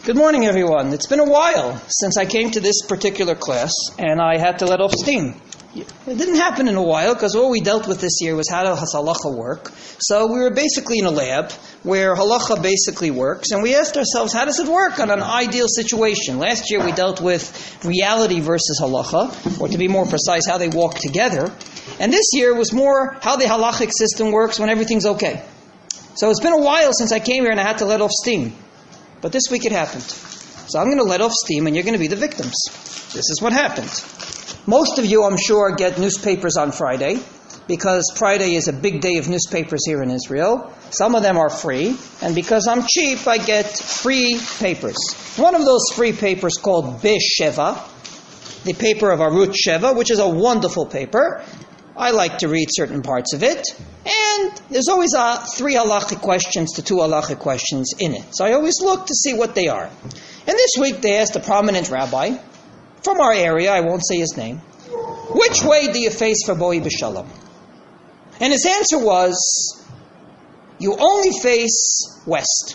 Good morning, everyone. It's been a while since I came to this particular class, and I had to let off steam. It didn't happen in a while, because all we dealt with this year was how does halacha work. So we were basically in a lab where halacha basically works, and we asked ourselves, how does it work on an ideal situation? Last year we dealt with reality versus halacha, or to be more precise, how they walk together. And this year was more how the halachic system works when everything's okay. So it's been a while since I came here and I had to let off steam. But this week it happened. So I'm going to let off steam and you're going to be the victims. This is what happened. Most of you, I'm sure, get newspapers on Friday, because Friday is a big day of newspapers here in Israel. Some of them are free, and because I'm cheap, I get free papers. One of those free papers called Be'Sheva, the paper of Arutz Sheva, which is a wonderful paper. I like to read certain parts of it. And there's always 3 halachic questions to 2 halachic questions in it. So I always look to see what they are. And this week they asked a prominent rabbi from our area, I won't say his name, which way do you face for Boi B'Shalom? And his answer was, you only face west.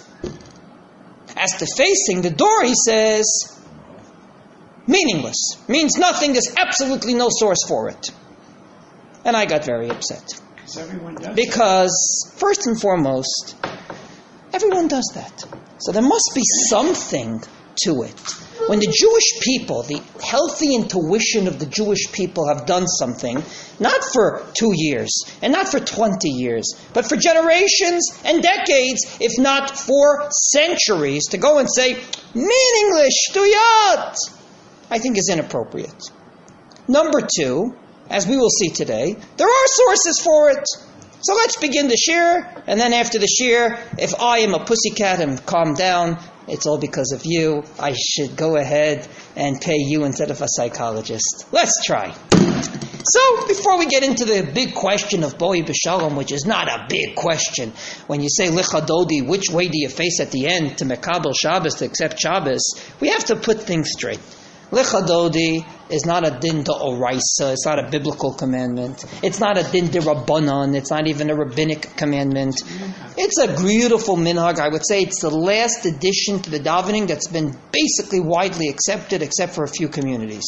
As to facing the door, he says, meaningless. Means nothing, there's absolutely no source for it. And I got very upset. Because, first and foremost, everyone does that. So there must be something to it. When the Jewish people, the healthy intuition of the Jewish people have done something, not for 2 years, and not for 20 years, but for generations and decades, if not for centuries, to go and say, meaningless, shtuyat, I think is inappropriate. Number 2, as we will see today, there are sources for it. So let's begin the shir, and then after the shir, if I am a pussycat and calm down, it's all because of you. I should go ahead and pay you instead of a psychologist. Let's try. So, before we get into the big question of Boi B'Shalom, which is not a big question, when you say Lichadodi, which way do you face at the end to Mekabel Shabbos, to accept Shabbos, we have to put things straight. Lechadodi is not a din d'oraisa, it's not a biblical commandment. It's not a din d'Rabbanan, it's not even a rabbinic commandment. It's a beautiful minhag. I would say it's the last addition to the davening that's been basically widely accepted, except for a few communities.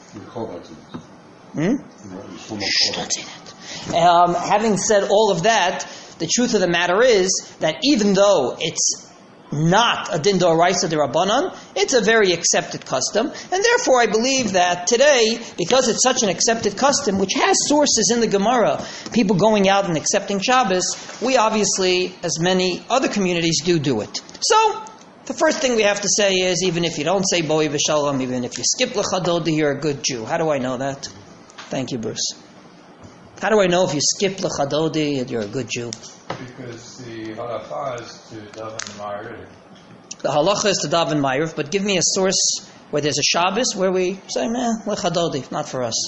Don't say that. Having said all of that, the truth of the matter is that even though it's not a din d'oraisa d'Rabbanan, it's a very accepted custom, and therefore I believe that today, because it's such an accepted custom, which has sources in the Gemara, people going out and accepting Shabbos, we obviously, as many other communities do it. So, the first thing we have to say is, even if you don't say Boi B'Shalom, even if you skip L'chadodi, you're a good Jew. How do I know that? Thank you, Bruce. How do I know if you skip L'chadodi and you're a good Jew? Because the halacha is to daven ma'ariv. The halacha is to daven ma'ariv, but give me a source where there's a Shabbos where we say, L'chadodi, not for us.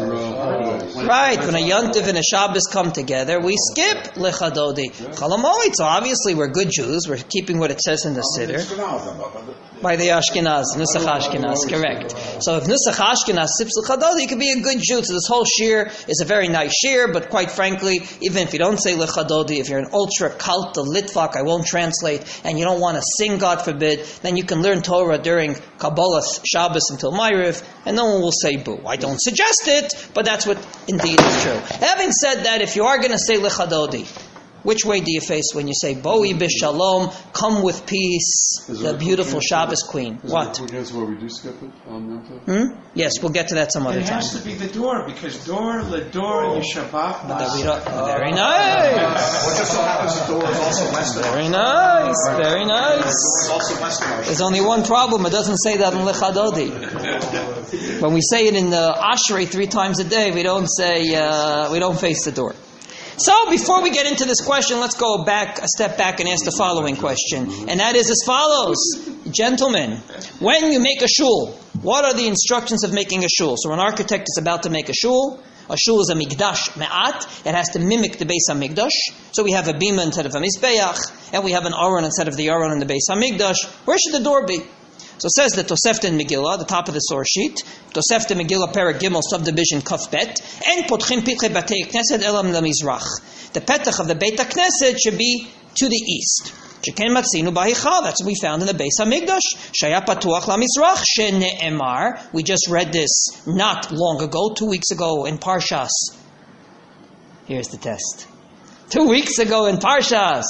Right, when a Yontiv and a Shabbos come together, we skip L'chadodi. Chalamoid, so obviously we're good Jews, we're keeping what it says in the Siddur. By the Ashkenaz, Nusach Ashkenaz, correct. So if Nusach Ashkenaz sips L'chadodi, you could be a good Jew. So this whole shir is a very nice shir, but quite frankly, even if you don't say L'chadodi, if you're an ultra cult, Litvak, I won't translate, and you don't want to sing, God forbid, then you can learn Torah during Kabbalah Shabbos until Ma'ariv, and no one will say boo. I don't suggest it, but that's what indeed is true. Having said that, if you are going to say L'chadodi, which way do you face when you say Boi B'Shalom, come with peace, the beautiful Shabbos queen? What? Is where we do skip it? Yes, we'll get to that some other time. It has to be the door, because door, ledor, Yeshabach. Very nice. What just so happens the door is also western. Very nice. Very nice. Also western. There's only one problem. It doesn't say that in L'chadodi. When we say it in the Ashrei 3 times a day, we don't say, we don't face the door. So, before we get into this question, let's go back a step back and ask the following question. And that is as follows. Gentlemen, when you make a shul, what are the instructions of making a shul? So, an architect is about to make a shul is a mikdash me'at. It has to mimic the Beis HaMikdash. So, we have a bima instead of a mizbeach, and we have an aron instead of the aron in the Beis HaMikdash. Where should the door be? So it says the Tosefta in Megillah, the top of the source sheet, Tosefta Megillah Perek Gimel subdivision Kaf Bet, and Potchim Pitre Batei Knesset Elam Lamizrach. The petach of the Beit HaKnesset should be to the east. Sheken matzinu b'hichal. That's what we found in the Beis Hamikdash. Shaya patuach lamizrach shene'emar. We just read this not long ago, 2 weeks ago in Parshas. Here's the test. 2 weeks ago in Parshas.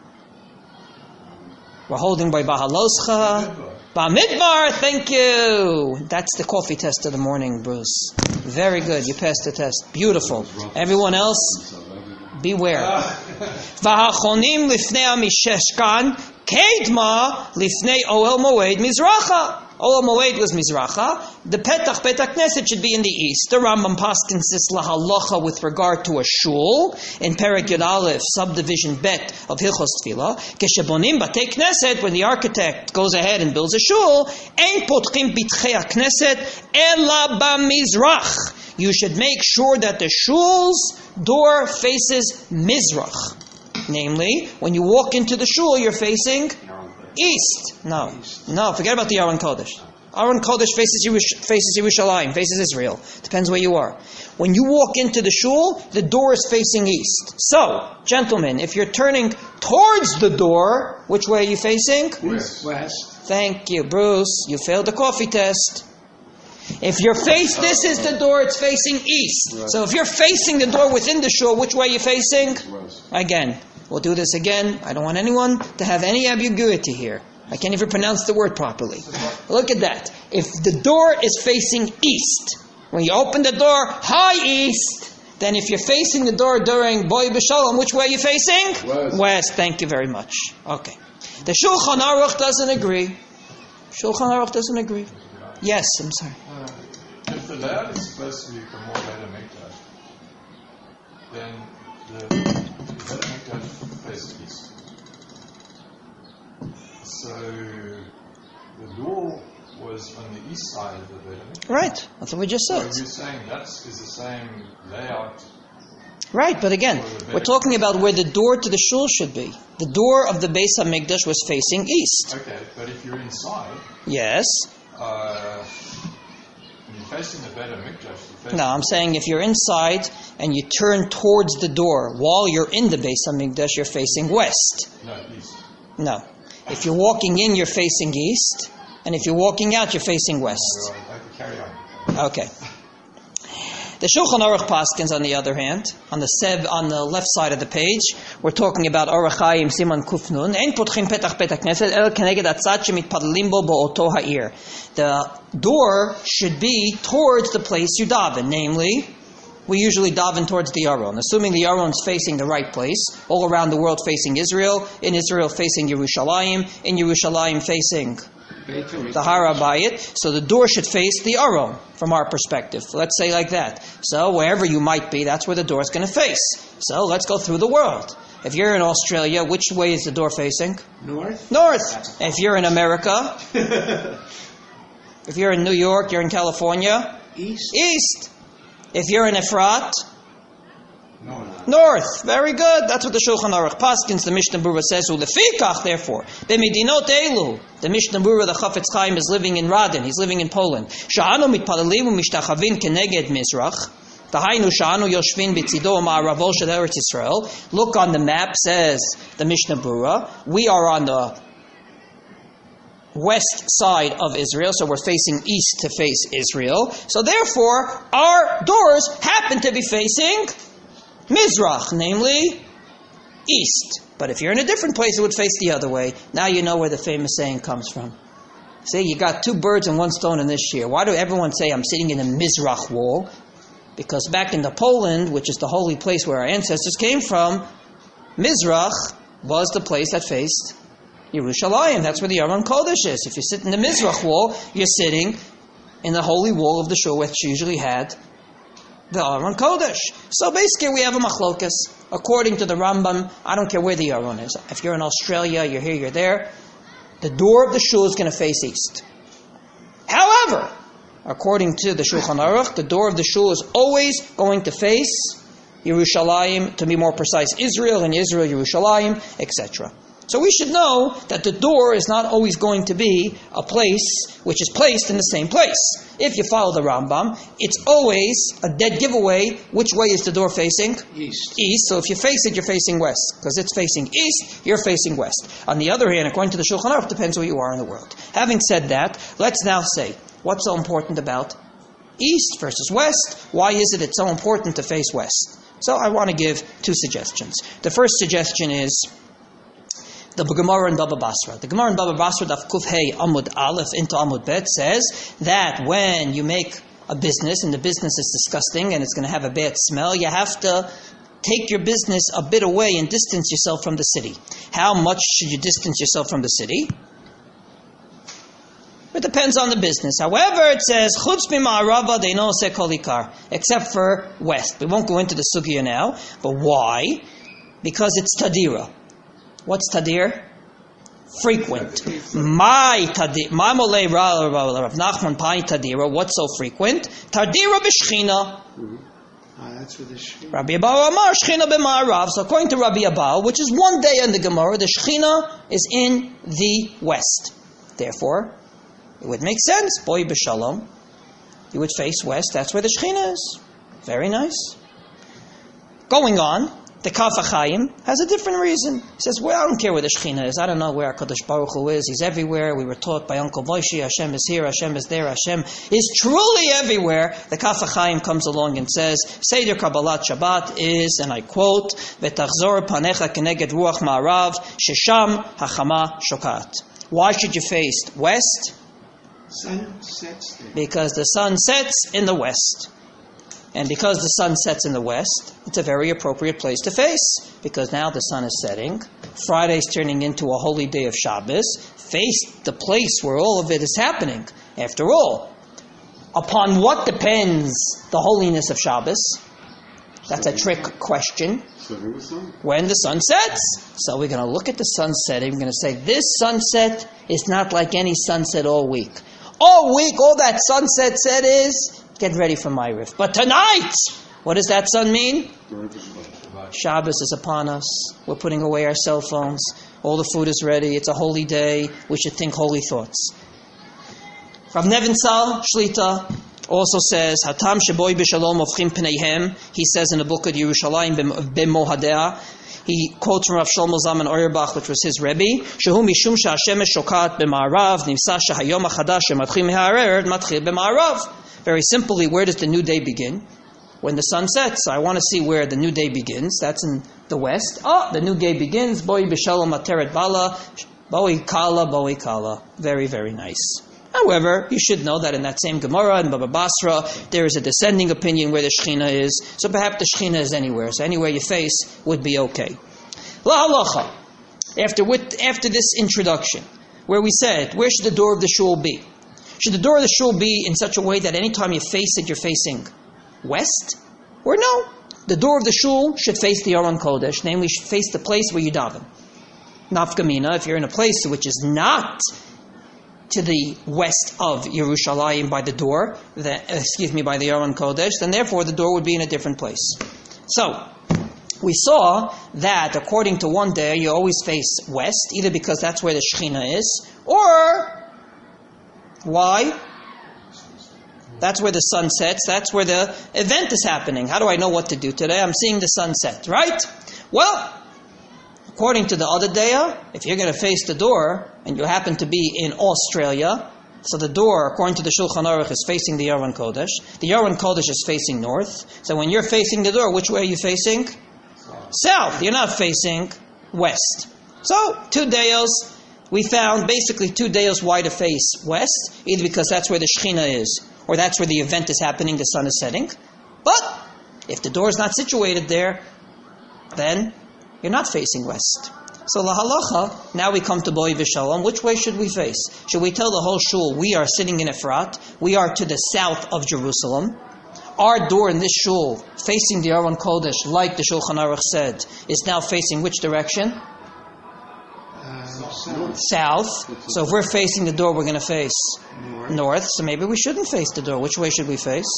We're holding by Bahaloscha. Bamidbar, thank you. That's the coffee test of the morning, Bruce. Very good. You passed the test. Beautiful. Everyone else, beware. V'hachonim lifnei amisheshkan kedma lifnei Ohel Moed mizracha. Ohel Moed was mizracha. The petach Knesset should be in the east. The Rambam paskins this lahalacha with regard to a shul in Perek Yud Aleph, subdivision bet of Hilchos Tefillah. Keshebonim batei Knesset, when the architect goes ahead and builds a shul, ein potchim bitchei Knesset ela b'mizrach. You should make sure that the shul's door faces mizrach. Namely, when you walk into the shul, you're facing east. No, forget about the Aron Kodesh. Aron Kodesh faces Yerushalayim, faces Israel. Depends where you are. When you walk into the shul, the door is facing east. So, gentlemen, if you're turning towards the door, which way are you facing? West. Thank you, Bruce. You failed the coffee test. If you're this is the door, it's facing east. Right. So if you're facing the door within the shul, which way are you facing? West. Again, we'll do this again. I don't want anyone to have any ambiguity here. I can't even pronounce the word properly. Look at that. If the door is facing east, when you open the door, high east, then if you're facing the door during Boi B'Shalom, which way are you facing? West. Thank you very much. Okay. The Shulchan Aruch doesn't agree. Shulchan Aruch doesn't agree. Yes, I'm sorry. If the layout is supposed to be for more Beit HaMikdash, then the Beit HaMikdash faces east. So the door was on the east side of the Beit HaMikdash. Right, that's what we just So said. you're saying that is the same layout. Right, but again, we're talking about where the door to the shul should be. The door of the Beis HaMikdash was facing east. Okay, but if you're inside, Yes. when you're facing the Beit HaMikdash, you're facing No, I'm saying if you're inside and you turn towards the door while you're in the Beis HaMikdash, you're facing west. east. No. If you're walking in, you're facing east. And if you're walking out, you're facing west. So I could carry on. Okay. The Shulchan Aruch paskins, on the other hand, on the left side of the page, we're talking about Orach Chaim Siman Kufnun. Ein potchim petach Knesset el keneged atzad shemitpadalim bo bo'oto ha'ir. The door should be towards the place you daven. Namely, we usually daven towards the Aron, assuming the Aron is facing the right place. All around the world facing Israel. In Israel facing Yerushalayim. In Yerushalayim facing the Harabayit, so the door should face the Aron from our perspective. Let's say like that. So wherever you might be, that's where the door is going to face. So let's go through the world. If you're in Australia, which way is the door facing? North. If you're in America, if you're in New York, you're in California, East. If you're in Efrat, North. Very good. That's what the Shulchan Aruch paskins. The Mishnah Berurah says, "Ulefikach." Therefore, b'medinot elu. The Mishnah Berurah, the Chafetz Chaim, is living in Radin. He's living in Poland. Sha'anu mitpalalim u'mishtachavin keneged mizrach. Tahainu sha'anu yoshvin b'tzido ma'aravo shel Eretz Yisrael. Look on the map. Says the Mishnah Berurah, we are on the west side of Israel, so we're facing east to face Israel. So therefore, our doors happen to be facing Mizrach, namely east. But if you're in a different place, it would face the other way. Now you know where the famous saying comes from. See, you got 2 birds and 1 stone in this year. Why do everyone say I'm sitting in the Mizrach wall? Because back in the Poland, which is the holy place where our ancestors came from, Mizrach was the place that faced Yerushalayim. That's where the Aron Kodesh is. If you sit in the Mizrach wall, you're sitting in the holy wall of the shul, which usually had the Aron Kodesh. So basically we have a machlokas. According to the Rambam, I don't care where the Aron is. If you're in Australia, you're here, you're there, the door of the shul is going to face east. However, according to the Shulchan Aruch, the door of the shul is always going to face Yerushalayim, to be more precise, Israel, and Israel, Yerushalayim, etc. So we should know that the door is not always going to be a place which is placed in the same place. If you follow the Rambam, it's always a dead giveaway. Which way is the door facing? East. East. So if you face it, you're facing west. Because it's facing east, you're facing west. On the other hand, according to the Shulchan Aruch, it depends where you are in the world. Having said that, let's now say, what's so important about east versus west? Why is it it's so important to face west? So I want to give two suggestions. The first suggestion is the Gemara in Baba Basra. The Gemara in Baba Basra, Daf Kuf Hey Amud Aleph into Amud Bet, says that when you make a business and the business is disgusting and it's going to have a bad smell, you have to take your business a bit away and distance yourself from the city. How much should you distance yourself from the city? It depends on the business. However, it says Chutz b'ma'arava deino oseh kol ikar, except for west. We won't go into the sugya now, but why? Because it's tadira. What's tadir? Frequent. My molei Rav Nachman pai tadira. What's so frequent? Tadira b'shchina. That's where the Shechina. Rabbi Abba Amar Shechina b'ma'arav. So according to Rabbi Abba, which is one day in the Gemara, the Shechina is in the west. Therefore, it would make sense. Boy b'shalom, you would face west. That's where the Shechina is. Very nice. Going on. The Kaf HaChaim has a different reason. He says, well, I don't care where the Shekhinah is. I don't know where HaKadosh Baruch Hu is. He's everywhere. We were taught by Uncle Moshe, Hashem is here, Hashem is there, Hashem is truly everywhere. The Kaf HaChaim comes along and says, Seder Kabbalat Shabbat is, and I quote, V'tachzor panecha keneged ruach ma'arav, shesham hachama shokat. Why should you face west? Sun sets there. Because the sun sets in the west. And because the sun sets in the west, it's a very appropriate place to face. Because now the sun is setting. Friday's turning into a holy day of Shabbos. Face the place where all of it is happening. After all, upon what depends the holiness of Shabbos? That's a trick question. When the sun sets. So we're going to look at the sun setting. We're going to say, this sunset is not like any sunset all week. All week, all that sunset set is, get ready for Ma'ariv. But tonight, what does that sun mean? Shabbos is upon us. We're putting away our cell phones. All the food is ready. It's a holy day. We should think holy thoughts. Rav Nevinsal Shlita also says, Hatam sheboy b'shalom ofchim pneihem. He says in the book of Yerushalayim b'mohadea. He quotes from Rav Shlomo Zalman Auerbach, which was his Rebbe, Shehu mishum she'Hashemesh shokat b'ma'arav, nimsa shehayom hachadash shematchil mi'ha'arer matchil b'ma'arav. Very simply, where does the new day begin? When the sun sets. So I want to see where the new day begins. That's in the west. The new day begins. Boi b'shalom ateret bala, boi kala. Very, very nice. However, you should know that in that same Gemara in Baba Basra, there is a descending opinion where the Shechina is. So perhaps the Shechina is anywhere. So anywhere you face would be okay. La halacha. After this introduction, where we said, where should the door of the shul be? Should the door of the shul be in such a way that anytime you face it, you're facing west? Or no? The door of the shul should face the Aron Kodesh, namely face the place where you daven. Nafkamina, if you're in a place which is not to the west of Yerushalayim by the door, by the Aron Kodesh, then therefore the door would be in a different place. So, we saw that according to one day, you always face west, either because that's where the Shechina is, or why? That's where the sun sets, that's where the event is happening. How do I know what to do today? I'm seeing the sunset, right? Well, according to the other daya, if you're going to face the door, and you happen to be in Australia, so the door, according to the Shulchan Aruch, is facing the Aron Kodesh. The Aron Kodesh is facing north. So when you're facing the door, which way are you facing? South. You're not facing west. So, 2 dayos, we found basically 2 dayos why to face west, either because that's where the Shechina is, or that's where the event is happening, the sun is setting. But, if the door is not situated there, then you're not facing west. So la halacha, now we come to Boi V'Shalom. Which way should we face? Should we tell the whole shul, we are sitting in Efrat, we are to the south of Jerusalem. Our door in this shul, facing the Aron Kodesh, like the Shulchan Aruch said, is now facing which direction? South. So if we're facing the door, we're going to face north. So maybe we shouldn't face the door. Which way should we face?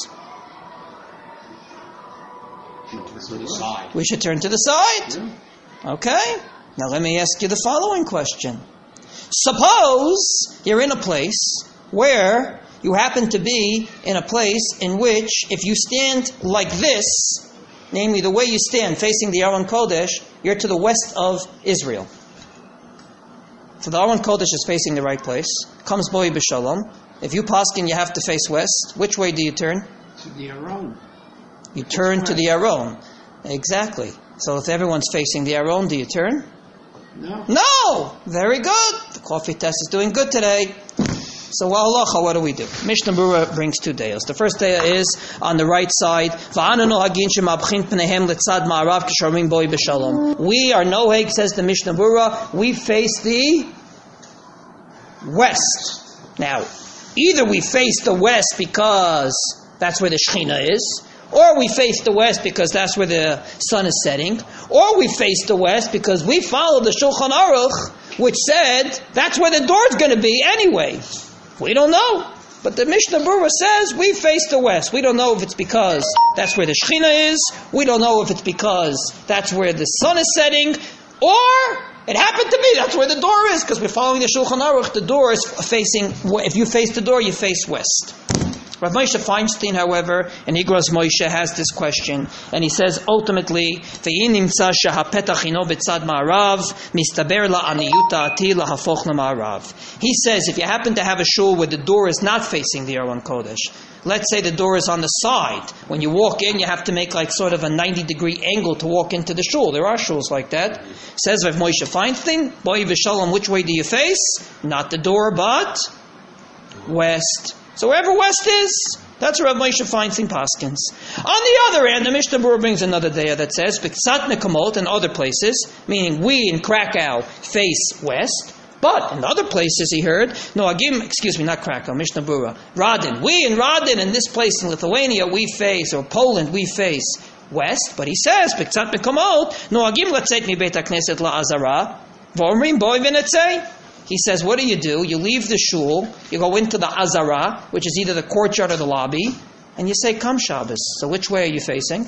To the side. We should turn to the side. Okay. Now let me ask you the following question. Suppose you're in a place where you happen to be in a place in which if you stand like this, namely the way you stand facing the Aron Kodesh, you're to the west of Israel. So the Aron Kodesh is facing the right place. Comes Boi B'Shalom. If you paskin, you have to face west. Which way do you turn? To the Aron. You turn to the Aron. Exactly. So if everyone's facing the Aron, do you turn? No. No! Very good. The coffee test is doing good today. So halacha, what do we do? Mishnah Berurah brings two dayas. The first daya is on the right side. We are noheg, says the Mishnah Berurah. We face the west. Now, either we face the west because that's where the Shekhinah is, or we face the west because that's where the sun is setting, or we face the west because we follow the Shulchan Aruch, which said that's where the door is going to be anyway. We don't know. But the Mishnah Berurah says we face the west. We don't know if it's because that's where the Shekhinah is. We don't know if it's because that's where the sun is setting. Or it happened to be that's where the door is, because we're following the Shulchan Aruch. The door is facing, if you face the door, you face west. Rav Moshe Feinstein, however, in Igros Moshe has this question, and he says ultimately, he says if you happen to have a shul where the door is not facing the Aron Kodesh, let's say the door is on the side. When you walk in, you have to make like sort of a 90-degree angle to walk into the shul. There are shuls like that. Says Rav Moshe Feinstein, Boi V'Shalom, which way do you face? Not the door, but west. So wherever west is, that's where Rav Moshe Feinstein paskins. On the other hand, the Mishnah Berurah brings another daya that says, B'Ksat Nekamot and other places, meaning we in Krakow face west, but in other places he heard, not Krakow, Mishnah Berurah, Radin. We in Radin, in this place in Lithuania, we face, or Poland, we face west, but he says, B'Ksat Nekamot, Noagim Latzeit Mi Beit HaKnesset LaAzara, V'omrim Boi V'Netzei. He says, what do? You leave the shul, you go into the Azara, which is either the courtyard or the lobby, and you say, come Shabbos. So which way are you facing?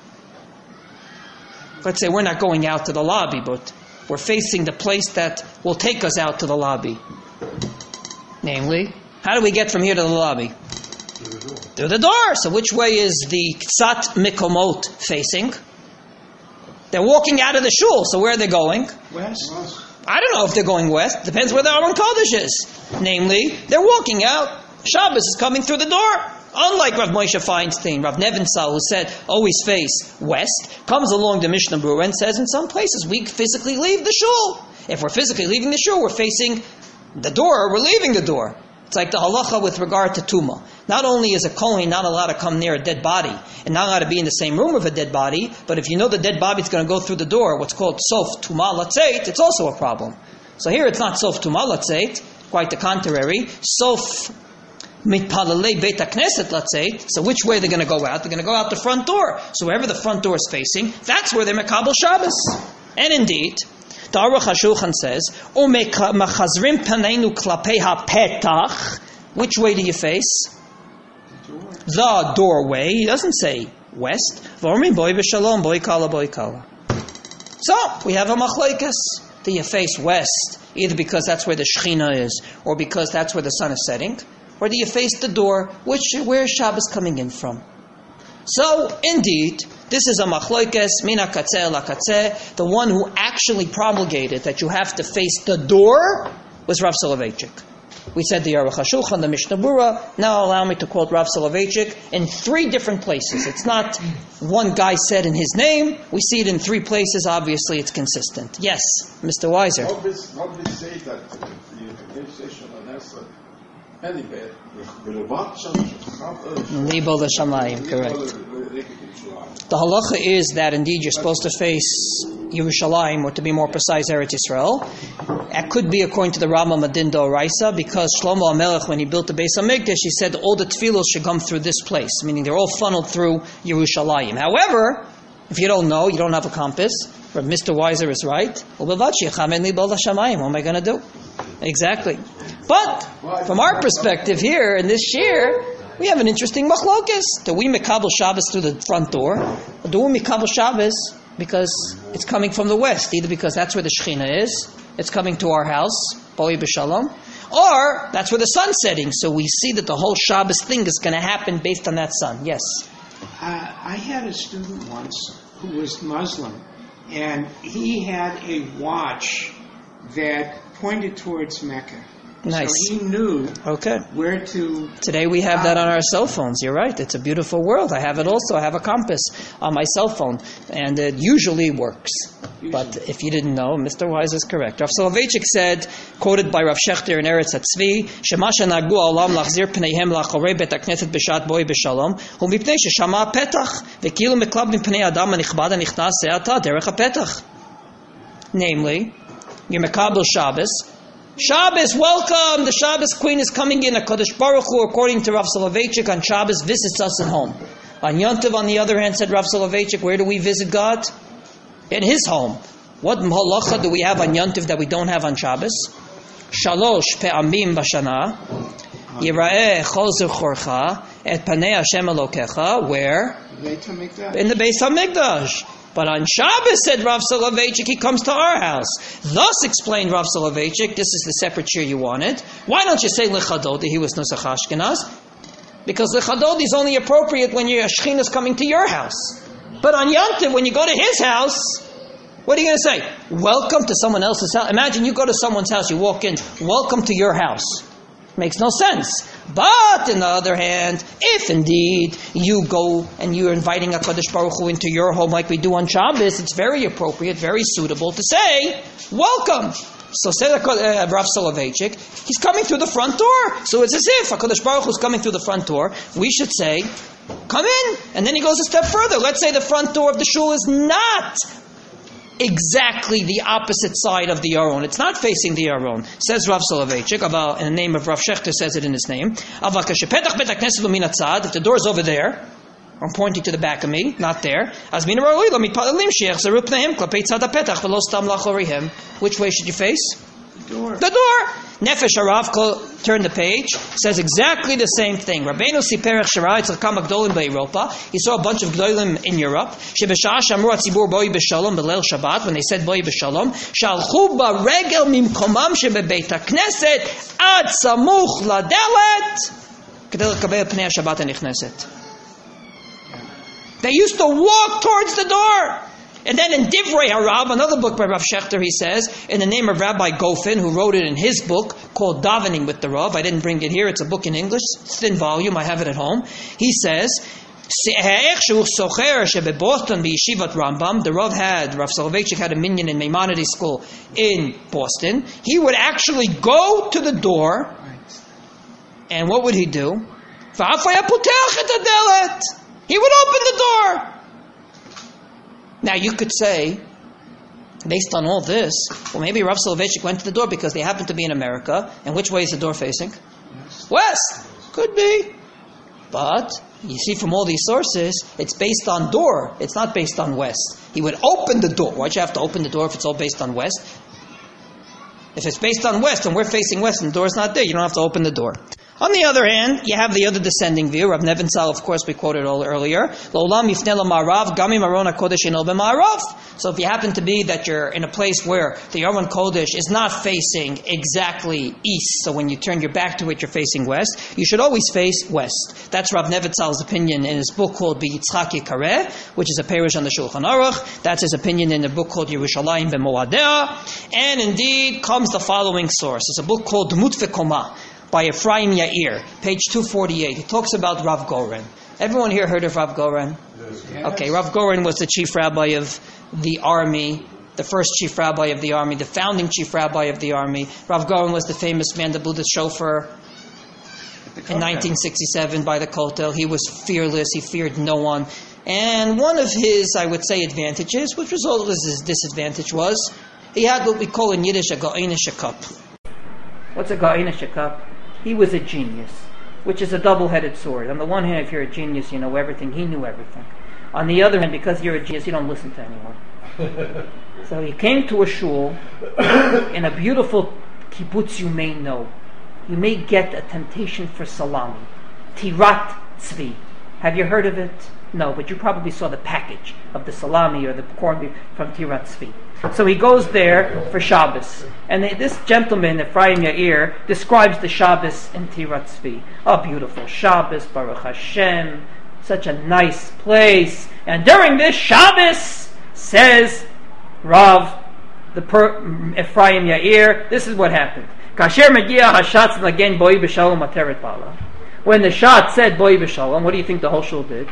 Let's say we're not going out to the lobby, but we're facing the place that will take us out to the lobby. Namely, how do we get from here to the lobby? Through the door. So which way is the Ksat Mikomot facing? They're walking out of the shul, so where are they going? West. I don't know if they're going west. Depends where the Aron Kodesh is. Namely, they're walking out. Shabbos is coming through the door. Unlike Rav Moshe Feinstein, Rav Nevinsal, who said always face west, comes along the Mishnah Berurah and says in some places we physically leave the shul. If we're physically leaving the shul, we're facing the door, we're leaving the door. It's like the halacha with regard to tumah. Not only is a kohen not allowed to come near a dead body and not allowed to be in the same room with a dead body, but if you know the dead body is going to go through the door, what's called sof tumah latzeit, it's also a problem. So here it's not sof tumah latzeit, quite the contrary. Sof mitpalalei beit hakneset latzeit. So which way they're going to go out? They're going to go out the front door. So wherever the front door is facing, that's where they're mekabel Shabbos. And indeed, the Aruch HaShulchan says, "Umechazrim paneinu klapei hapetach." Which way do you face? The doorway. He doesn't say west. V'omrim boi b'shalom, boi kala, boi kala. So we have a machlokes. Do you face west, either because that's where the Shekhinah is, or because that's where the sun is setting, or do you face the door? Where is Shabbos coming in from? So, indeed, this is a machlokes, mina katzeh la katzeh. The one who actually promulgated that you have to face the door was Rav Soloveitchik. We said the Aruch HaShulchan, the Mishnah Berurah. Now allow me to quote Rav Soloveitchik in 3 different places. It's not one guy said in his name. We see it in 3 places. Obviously, it's consistent. Yes, Mr. Weiser. Nobody say that the station on Nessa anyway. Libel the Shamayim, correct. The halacha is that indeed you're supposed to face Yerushalayim, or to be more precise, Eretz Yisrael. That could be according to the Rambam Adin D'Oraisa, because Shlomo HaMelech, when he built the Beis HaMikdash, he said all the tefillos should come through this place, meaning they're all funneled through Yerushalayim. However, if you don't know, you don't have a compass, but Mr. Weiser is right, what am I going to do? Exactly. But, from our perspective here, in this year, we have an interesting machlokes. Do we mekabel Shabbos through the front door? Or do we mekabel Shabbos Because it's coming from the west, either because that's where the Shekhinah is, it's coming to our house, Boi B'Shalom, or that's where the sun's setting, so we see that the whole Shabbos thing is going to happen based on that sun. Yes? I had a student once who was Muslim, and he had a watch that pointed towards Mecca. Nice. So he knew Okay. where to... Today we have that on our cell phones. You're right. It's a beautiful world. I have it also. I have a compass on my cell phone, and it usually works. But if you didn't know, Mr. Wise is correct. Rav Soloveitchik said, quoted by Rav Shechter in Eretz HaTzvi, "Shema shenagu ha'olam lachzir pneihem la'achorei bet hakneset b'shat boi b'shalom, hu mipnei sheshama ha'petach, vekilu meklav mipnei adam hanichbad hanichnas se'ata derech ha'petach." Namely, you're Mekabel Shabbos. Shabbos, welcome! The Shabbos queen is coming in. HaKadosh Baruch Hu, according to Rav Soloveitchik, on Shabbos visits us at home. On Yom Tov, on the other hand, said Rav Soloveitchik, where do we visit God? In His home. What halacha do we have on Yom Tov that we don't have on Shabbos? Shalosh pe'amim b'shana, Yira'eh chol zechorcha, et panei Hashem Elokecha, where? In the Beis HaMikdash. But on Shabbos, said Rav Soloveitchik, he comes to our house. Thus, explained Rav Soloveitchik, this is the separate shir you wanted. Why don't you say Lechadodi, he was Nusach Ashkenaz? Because Lechadodi is only appropriate when your Shekhinah is coming to your house. But on Yom Tov, when you go to his house, what are you going to say? Welcome to someone else's house. Imagine you go to someone's house, you walk in, welcome to your house. Makes no sense. But on the other hand, if indeed you go and you're inviting HaKadosh Baruch Hu into your home like we do on Shabbos, it's very appropriate, very suitable to say, welcome. So said Rav Soloveitchik, he's coming through the front door. So it's as if HaKadosh Baruch Hu is coming through the front door. We should say, come in. And then he goes a step further. Let's say the front door of the shul is not exactly the opposite side of the Aron. It's not facing the Aron. Says Rav Soloveitchik, in the name of Rav Shechter, says it in his name. If the door is over there, I'm pointing to the back of me, not there. Which way should you face? The door. Nefesh Harav, turn the page, says exactly the same thing. Rabbeinu Siperech Shara Tzilkam Gdolim BeEuropa. He saw a bunch of Gdolim in Europe. Shebeshah Shamru Atzibur Boi B'Shalom B'Leil Shabbat, when they said Boi B'Shalom, Shalchu B'Regel Mimkomam Shebebeit HaKnesset Ad Samuch Ladelet Kedei Lekabel Pnei HaShabbat HaNichneset. They used to walk towards the door. And then in Divrei Harav, another book by Rav Shechter, he says, in the name of Rabbi Gofen, who wrote it in his book called Davening with the Rav. I didn't bring it here. It's a book in English, thin volume. I have it at home. He says, the Rav Soloveitchik had a minyan in Maimonides School in Boston. He would actually go to the door, and what would he do? He would open the door. Now you could say, based on all this, well maybe Rav Soloveitchik went to the door because they happen to be in America. And which way is the door facing? West. Could be. But you see from all these sources, it's based on door. It's not based on west. He would open the door. Why'd you have to open the door if it's all based on west? If it's based on west and we're facing west and the door's not there, you don't have to open the door. On the other hand, you have the other descending view. Rav Nebenzahl, of course, we quoted all earlier. L'olam yifnei l'ma'arav, gam im aron hakodesh eino b'ma'arav. So if you happen to be that you're in a place where the Aron Kodesh is not facing exactly east, so when you turn your back to it, you're facing west, you should always face west. That's Rav Nebenzahl's opinion in his book called B'Yitzchak Yikareh, which is a perush on the Shulchan Aruch. That's his opinion in a book called Yerushalayim B'Moadea. And indeed comes the following source. It's a book called Dmut V'Koma by Ephraim Yair, page 248. He talks about Rav Goren. Everyone here heard of Rav Goren? Yes. Okay, Rav Goren was the chief rabbi of the army, the first chief rabbi of the army, the founding chief rabbi of the army. Rav Goren was the famous man that blew the shofar in 1967 by the Kotel. He was fearless, he feared no one. And one of his, I would say, advantages, which was always his disadvantage, was he had what we call in Yiddish a Ga'ina Shekap. What's a Ga'ina Shekap? He was a genius, which is a double-headed sword. On the one hand, if you're a genius, you know everything. He knew everything. On the other hand, because you're a genius, you don't listen to anyone. So he came to a shul in a beautiful kibbutz you may know. You may get a temptation for salami. Tirat Tzvi. Have you heard of it? No, but you probably saw the package of the salami or the corned beef from Tirat Tzvi. So he goes there for Shabbos. And this gentleman, Ephraim Yair, describes the Shabbos in Tirat Tzvi. A beautiful Shabbos, Baruch Hashem, such a nice place. And during this Shabbos, says Rav, Ephraim Yair, this is what happened. Kasher Megia Hashatz Lagen Boi B'Shalom Ateret Bala. When the Shat said Boi B'Shalom, what do you think the whole shul did?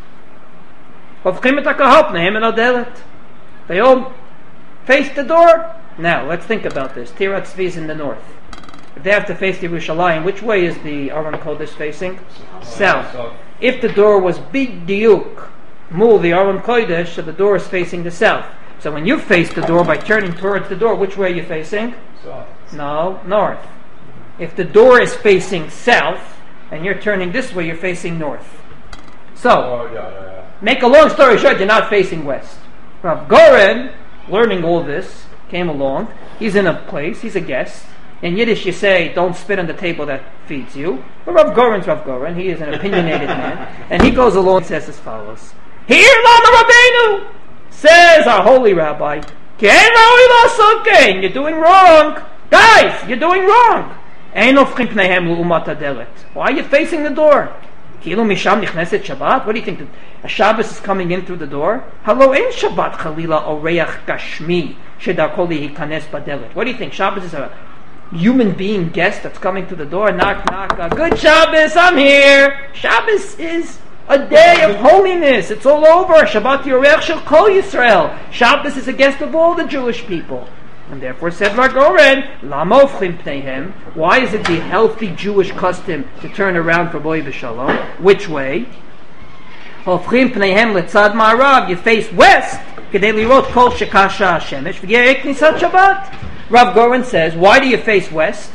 They all faced the door. Now, let's think about this. Tirat Tzvi is in the north. If they have to face the Yerushalayim, which way is the Aron Kodesh facing? South. If the door was big diuk, move the Aron Kodesh, so the door is facing the south. So when you face the door by turning towards the door, which way are you facing? South. No, north. If the door is facing south, and you're turning this way, you're facing north. So, make a long story short, you're not facing west. Rav Goren, learning all this, came along. He's in a place, he's a guest. In Yiddish you say, don't spit on the table that feeds you. But Rav Goren's Rav Goren, he is an opinionated man. And he goes along and says as follows. Here, Lama Rabbeinu, says our holy rabbi, you're doing wrong. Guys, you're doing wrong. Why are you facing the door? What do you think? A Shabbos is coming in through the door? Hello, in Shabbat Chalila Oreach Gashmi Shedakoli Hikanes Badelet. What do you think? Shabbos is a human being guest that's coming through the door. Knock, knock. Good Shabbos, I'm here. Shabbos is a day of holiness. It's all over. Shabbat Yoreach Shel Kol Yisrael. Shabbos is a guest of all the Jewish people. And therefore said Rav Goren, Lama ofchim pneihem. Why is it the healthy Jewish custom to turn around for Boi B'Shalom? Which way? Ofchim pneihem letzad ma'arav. You face west. Kedei lirot kol shekasha hashemesh v'yeh knisat Shabbat. Rav Goren says, why do you face west?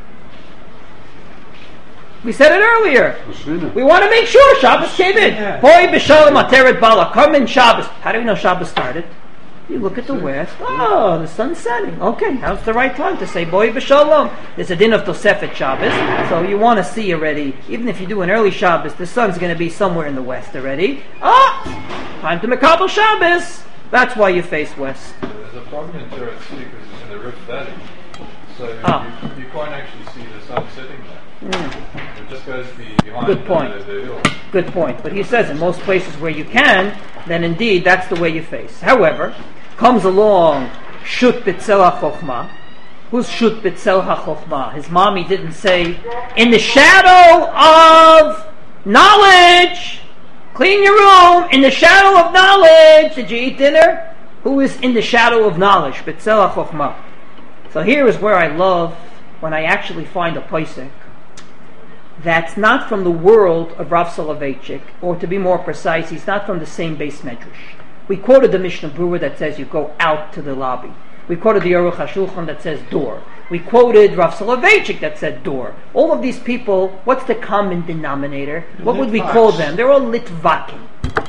We said it earlier. We want to make sure Shabbos came in. Boi B'Shalom ateret bala. Come in Shabbos. How do we know Shabbos started? You look at the west. Oh, the sun's setting. Okay, now's the right time to say Boi B'Shalom. There's a din of Tosefet Shabbos, so you want to see already. Even if you do an early Shabbos, the sun's going to be somewhere in the west already. Time to Mekabel Shabbos. That's why you face west. There's a problem in Tirat Tzvi because it's in the Rift Valley, so you can't actually see the sun sitting there. It just goes behind Good point. The hill. Good point. But he says in most places where you can, then indeed that's the way you face. However, comes along Shut B'Tzel HaChochma. Who's Shut B'Tzel HaChochma? His mommy didn't say, in the shadow of knowledge, clean your room, in the shadow of knowledge, did you eat dinner? Who is in the shadow of knowledge? B'Tzel HaChochma. So here is where I love when I actually find a posek that's not from the world of Rav Soloveitchik, or to be more precise, he's not from the same base medrash. We quoted the Mishnah Berurah that says you go out to the lobby. We quoted the Aruch HaShulchan that says door. We quoted Rav Soloveitchik that said door. All of these people, what's the common denominator? What would we call them? They're all Litvakim.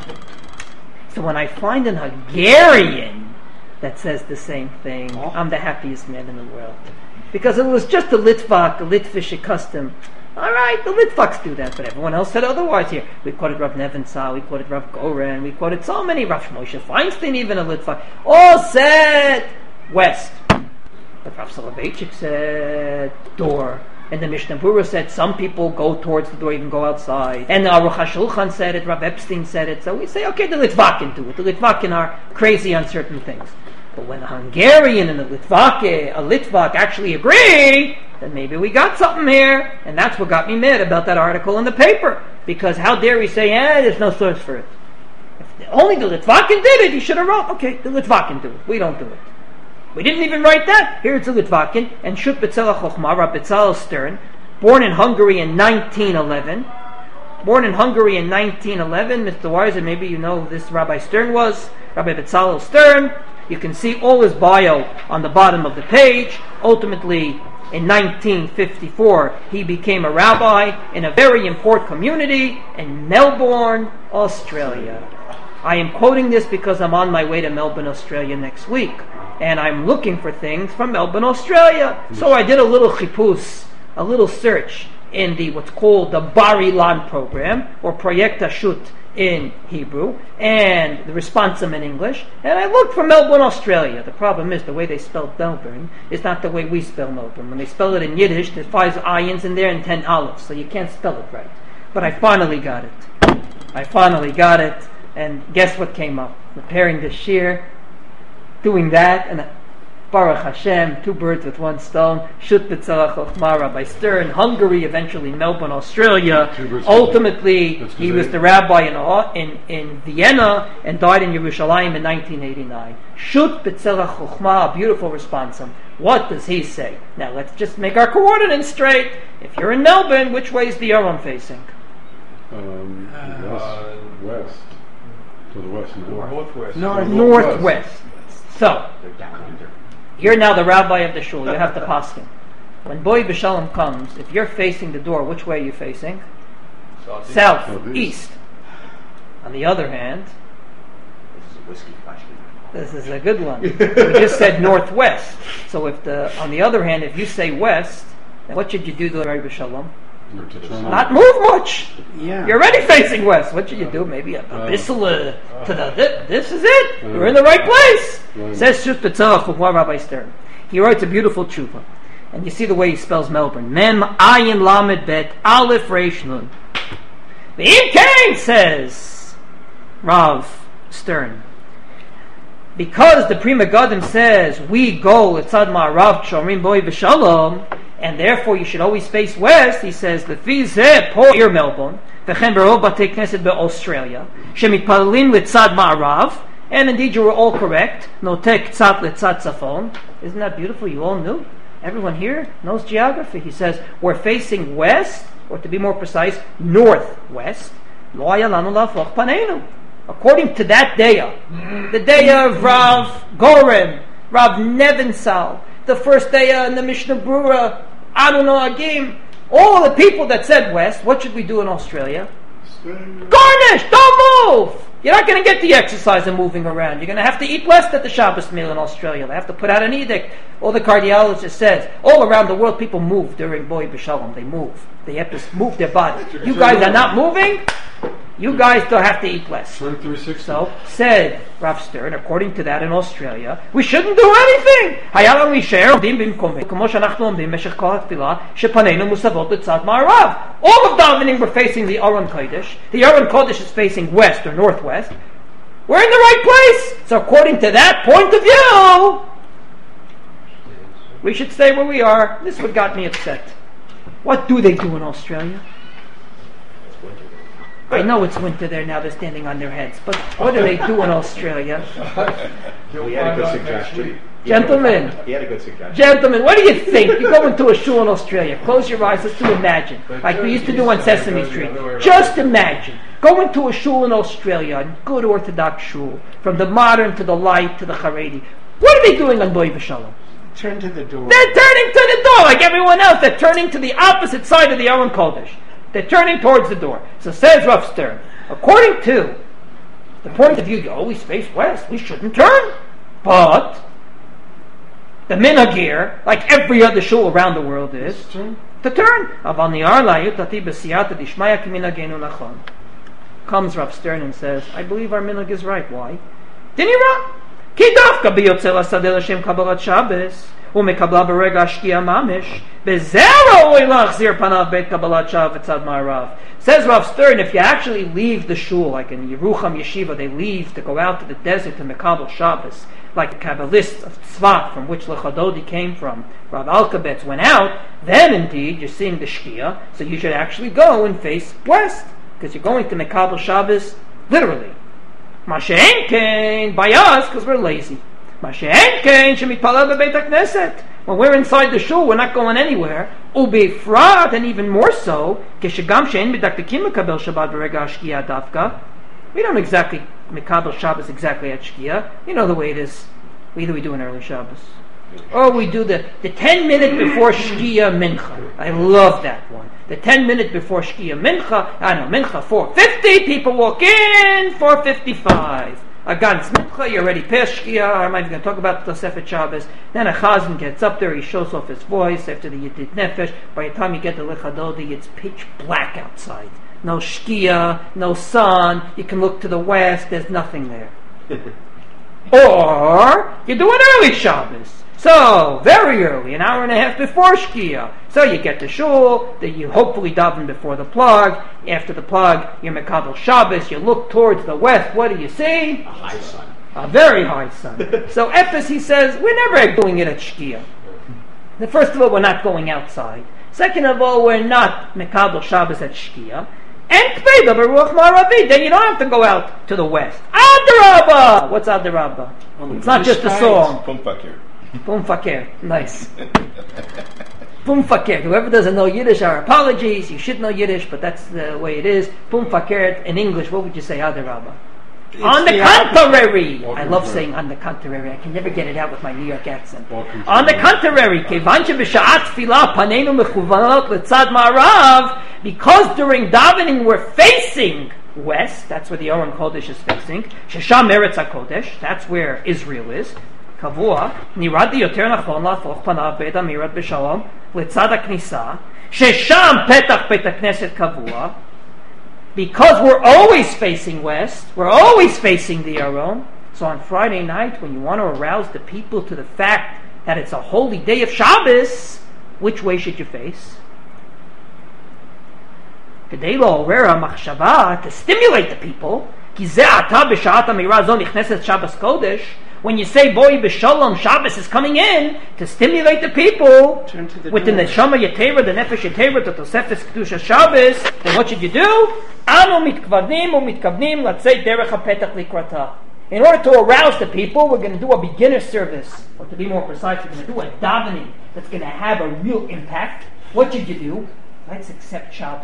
So when I find an Hungarian that says the same thing, I'm the happiest man in the world. Because it was just a Litvak, a Litvish custom. All right, the Litvaks do that, but everyone else said otherwise here. We quoted Rav Nevensa, we quoted Rav Goren, we quoted so many, Rav Moshe Feinstein, even a Litvak, all said west. But Rav Soloveitchik said door. And the Mishnah Berurah said some people go towards the door, even go outside. And the Aruch HaShulchan said it, Rav Epstein said it. So we say, okay, the Litvakim do it. The Litvakim are crazy on certain things. But when a Hungarian and a Litvak actually agree, then maybe we got something here. And that's what got me mad about that article in the paper. Because how dare we say, there's no source for it. If only the Litvakin did it, he should have wrote, okay, the Litvakin do it. We don't do it. We didn't even write that. Here it's a Litvakin. And Shut B'Tzel HaChochma, Rav Betzalel Stern, born in Hungary in 1911. Born in Hungary in 1911. Mr. Weiser, maybe you know who this Rabbi Stern was. Rabbi Betzalel Stern. You can see all his bio on the bottom of the page. Ultimately, in 1954, he became a rabbi in a very important community in Melbourne, Australia. I am quoting this because I'm on my way to Melbourne, Australia next week. And I'm looking for things from Melbourne, Australia. So I did a little chipus, a little search. in the what's called the Bar Ilan program, or Project Ashut in Hebrew, and the Responsum in English, and I looked for Melbourne, Australia. The problem is the way they spell Melbourne is not the way we spell Melbourne. When they spell it in Yiddish, there's 5 ayins in there and 10 aleph, so you can't spell it right. But I finally got it. And guess what came up? Preparing the shir, doing that, and Baruch Hashem, 2 birds with 1 stone. Shut B'Tzalach Chochmah, Rabbi Stern, Hungary, eventually Melbourne, Australia. Ultimately, he was the rabbi in Vienna and died in Yerushalayim in 1989. Shut B'Tzalach Chochmah, a beautiful response. What does he say? Now let's just make our coordinates straight. If you're in Melbourne, which way is the Aron facing? West. To the west and Northwest. Northwest. So, you're now the rabbi of the shul. You have to paskin. When Boy B'Shalom comes, if you're facing the door, which way are you facing? Southeast. On the other hand, this is a good one. We just said northwest. So on the other hand, if you say west, then what should you do to the Boy B'Shalom? Not move much. Yeah. You're already facing west. What should you do? Maybe a bissel to the. This is it. You're in the right place. Says Shut B'Tzalach Chochmah Rabbi Stern. He writes a beautiful tshuva, and you see the way he spells Melbourne. Mem Ayin Lamed Bet Aleph Reish Nun. The Im says Rav Stern. Because the Pri Megadim says we go Letzad Ma'arav Shomrim Boy B'Shalom, and therefore you should always face west, he says, Lefi Zeh Po Ir Melbourne, V'chen Berov Batei Knesset Be'Australia, Shemitpalalim Letzad Ma'arav, and indeed you were all correct, Notek Tzat Letzad Tzafon. Isn't that beautiful? You all knew? Everyone here knows geography. He says, we're facing west, or to be more precise, northwest. Lo haya lanu la'afoch paneinu. According to that daya, the daya of Rav Goren, Rav Nevensal, the first daya in the Mishnah Brura, Anu Noagim, all the people that said west, what should we do in Australia? Garnish! Don't move! You're not going to get the exercise of moving around. You're going to have to eat west at the Shabbos meal in Australia. They have to put out an edict. All the cardiologist says, all around the world people move during Boy B'Shalom. They move. They have to move their body. You guys are not moving. You guys don't have to eat west. So, said Rav Stern, according to that in Australia, we shouldn't do anything. All of davening were facing the Aron Kodesh. The Aron Kodesh is facing west or northwest. We're in the right place. So according to that point of view, we should stay where we are. This is what got me upset. What do they do in Australia? I know it's winter there now, they're standing on their heads, but what do they do in Australia? He had a good suggestion. Gentlemen, He had a good suggestion. Gentlemen, what do you think? You go into a shul in Australia, close your eyes, let's do imagine, like we used to do on Sesame Street. Just imagine, go into a shul in Australia, a good Orthodox shul, from the modern to the light to the Haredi. What are they doing on Boy V'Shalom? Turn to the door. They're turning to the door like everyone else. They're turning to the opposite side of the Aron Kodesh. They're turning towards the door. So says Rav Stern, according to the point of view, you always face west. We shouldn't turn. But the minhag, like every other shul around the world, is to turn. Comes Rav Stern and says, I believe our minhag is right. Why? Dinira. Ki dafka biyotzel asadeh l'shem kabbalat Shabbos. ומקבלה ברגע השקיעה ממש, בזהו להחזיר פניו בית קבלת שעה וצד מערב. Says Rav Stern, if you actually leave the shul, like in Yerucham Yeshiva, they leave to go out to the desert to Mekabel Shabbos, like the Kabbalists of Tzfat, from which Lechadodi came from, Rav Alkabetz went out, then indeed you're seeing the Shkia, so you should actually go and face west, because you're going to Mekabel Shabbos, literally. Mashen Kain, by us, because we're lazy. When we're inside the shul, we're not going anywhere. Ubefrat, and even more so, we don't exactly Mekabel Shabbos exactly at Shkia. You know the way it is. Either we do an early Shabbos, or we do the 10 minute before Shkia Mincha. I love that one. The 10 minute before Shkia Mincha. I know Mincha 4:50. People walk in 4:55. Gan Smutcha, you're already past Shkia. I'm not even going to talk about the Tosefet Shabbos. Then a Chazan gets up there, he shows off his voice after the Yedid Nefesh. By the time you get to Lechadodi, it's pitch black outside. No Shkia, no sun. You can look to the west, there's nothing there. Or you do an early Shabbos. So, very early, an hour and a half before Shkia. So you get to shul, that you hopefully daven before the plug. After the plug, you're Mekabel Shabbos, you look towards the west, what do you see? A high sun. A very high sun. So Ephes, he says, we're never doing it at Shkia. First of all, we're not going outside. Second of all, we're not Mekabel Shabbos at Shkia. And K'veda Baruch Maravi, then you don't have to go out to the west. Adarabba! What's Adarabba? It's not just a song. Pum fakir. Nice. Pum fakir. Whoever doesn't know Yiddish, our apologies. You should know Yiddish, but that's the way it is. Pum fakir. In English, what would you say, Adarabba? On the contrary. I love saying on the contrary. I can never get it out with my New York accent. On the contrary. Because during davening we're facing west, that's where the Aron Kodesh is facing. Shesham Eretz HaKodesh, that's where Israel is. קבוע, נראה לי יותר נכון להפוך פניו בית אמירת בשלום לצד הכניסה, ששם פתח בית הכנסת קבוע, because we're always facing west, we're always facing the Aron. So on Friday night, when you want to arouse the people to the fact that it's a holy day of Shabbos, which way should you face? כדי לעורר המחשבה, to stimulate the people, כי זה עתה בשעת אמירה זו נכנסת שבס קודש, when you say Boi B'Shalom, Shabbos is coming in to stimulate the people with the Neshama Yetera, the Nefesh Yetera, the Tosefes Kedusha Shabbos, then what should you do? Anu mitkvadnim umitkavnim latzei derech hapetach likrata. In order to arouse the people, we're going to do a beginner service, or to be more precise, we're going to do a davening that's going to have a real impact. What should you do? Let's accept Shabbos.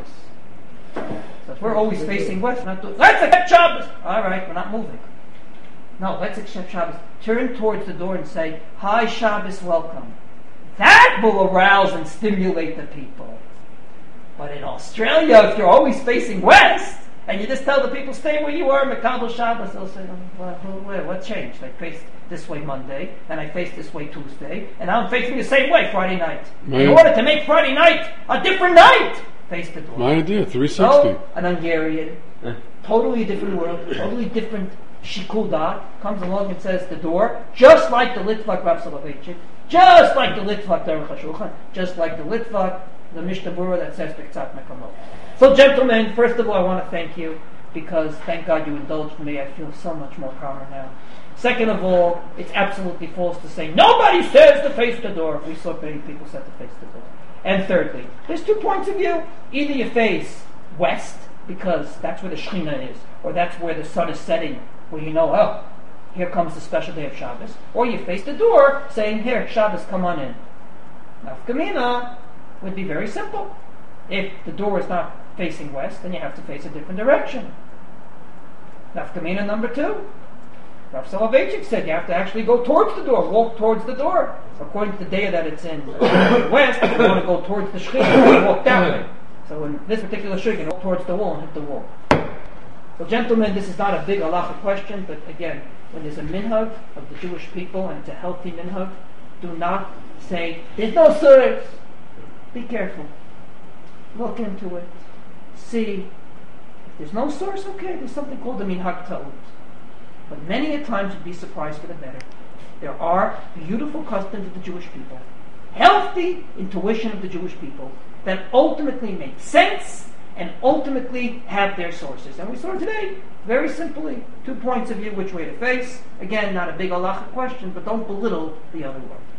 So if we're always facing west, let's accept Shabbos. All right, we're not moving. No, let's accept Shabbos. Turn towards the door and say, hi Shabbos, welcome. That will arouse and stimulate the people. But in Australia, if you're always facing west, and you just tell the people, stay where you are, Mekabel Shabbos, they'll say, what changed? I faced this way Monday, and I faced this way Tuesday, and now I'm facing the same way Friday night. In order to make Friday night a different night, face the door. My idea, 360. So, an Hungarian, totally different world, totally different Shikul Dat comes along and says the door, just like the Litvak Rav Soloveitchik, just like the Litvak Derech HaShulchan, just like the Litvak, the Mishnah Berurah that says B'Ktzat Mekamot. So gentlemen, first of all I want to thank you, because thank God you indulged me, I feel so much more calmer now. Second of all, it's absolutely false to say, nobody says to face the door. We saw many people said to face the door. And thirdly, there's 2 points of view. Either you face west, because that's where the Shekhinah is, or that's where the sun is setting, where you know, oh, here comes the special day of Shabbos. Or you face the door, saying, here, Shabbos, come on in. Nafka mina would be very simple. If the door is not facing west, then you have to face a different direction. Nafka mina number 2. Rav Soloveitchik said you have to actually go towards the door, walk towards the door. According to the day that it's in west, if you want to go towards the Shekhinah, you walk that way. So in this particular Shekhinah, you walk towards the wall and hit the wall. So gentlemen, this is not a big halacha question, but again, when there's a minhag of the Jewish people, and it's a healthy minhag, do not say, there's no source. Be careful. Look into it. See. If there's no source, okay, there's something called the minhag ta'ut. But many a times you'd be surprised for the better. There are beautiful customs of the Jewish people, healthy intuition of the Jewish people, that ultimately make sense and ultimately have their sources. And we saw today, very simply, 2 points of view which way to face. Again, not a big halacha question, but don't belittle the other one.